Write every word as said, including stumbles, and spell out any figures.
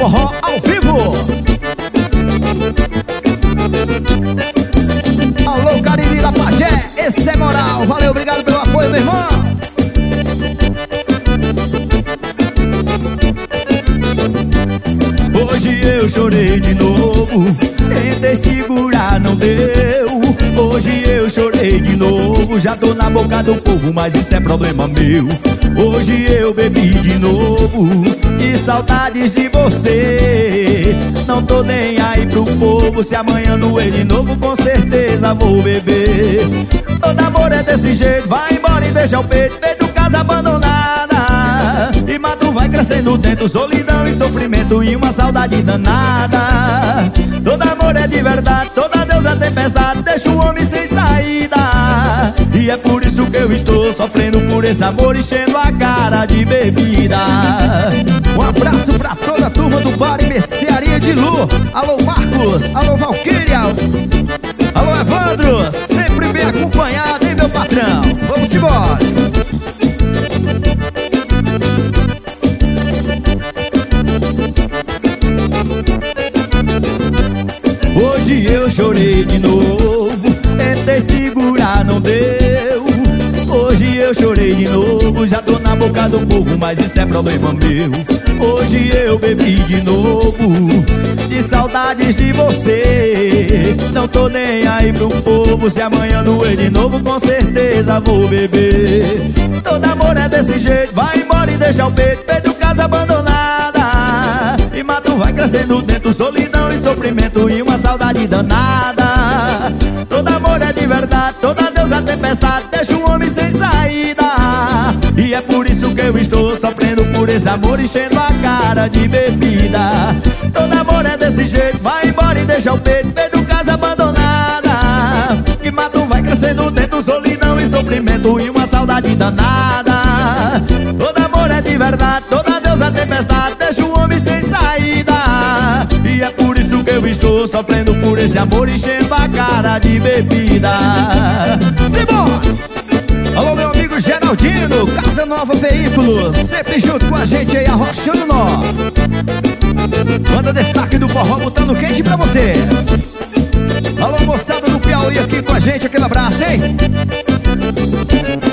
forró ao vivo. Alô, Cariri da Pajé, esse é moral. Valeu, obrigado pelo apoio, meu irmão. Hoje eu chorei de novo, tentei segurar, não deu. Hoje eu chorei de novo, já tô na boca do povo, mas isso é problema meu. Hoje eu bebi de novo, e saudades de você. Não tô nem aí pro povo, se amanhã doer de novo, com certeza vou beber. Todo amor é desse jeito, vai embora e deixa o peito, feito casa abandonada. E mato vai crescendo dentro, solidão e sofrimento e uma saudade danada. Todo amor é de verdade, toda deusa é tempestade, deixa o homem sem saída. E é por isso que eu estou sofrendo por esse amor, enchendo a cara de bebida. Um abraço pra toda a turma do bar e mercearia de Lu. Alô Marcos, alô Valquíria, alô Evandro, sempre bem acompanhado, hein, meu patrão? Vamos embora. Hoje eu chorei de novo, tentei segurar, não deu. Hoje eu chorei de novo, já tô na boca do povo, mas isso é problema meu. Hoje eu bebi de novo, de saudades de você. Não tô nem aí pro povo, se amanhã doer de novo, com certeza vou beber. Todo amor é desse jeito, vai embora e deixa o peito, feito casa abandonada. E mato vai crescendo dentro, solidão e sofrimento e uma saudade danada. Todo amor é de verdade, toda deusa tempestade, deixa o homem sem saída. E é por isso que eu estou sofrendo por esse amor, enchendo a cara de bebida. Todo amor é desse jeito, vai embora e deixa o peito, feito casa abandonada. E mato vai crescendo dentro, solidão e sofrimento e uma saudade danada. Todo amor é de verdade, toda deusa tempestade, deixa o homem sem saída. E é por isso que eu estou sofrendo por esse amor, enchendo a cara de bebida. Simbora! Alô, meu amigo Geraldino, Casa Nova Veículos, sempre junto com a gente aí, arrochando nó. Manda destaque do forró, botando quente pra você. Alô, moçada do Piauí aqui com a gente, aquele abraço, hein?